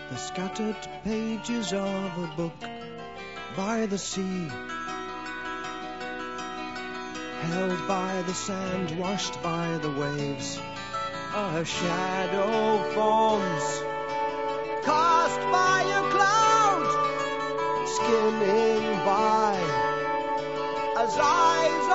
The scattered pages of a book by the sea, held by the sand, washed by the waves. A shadow forms, cast by a cloud, skimming by as eyes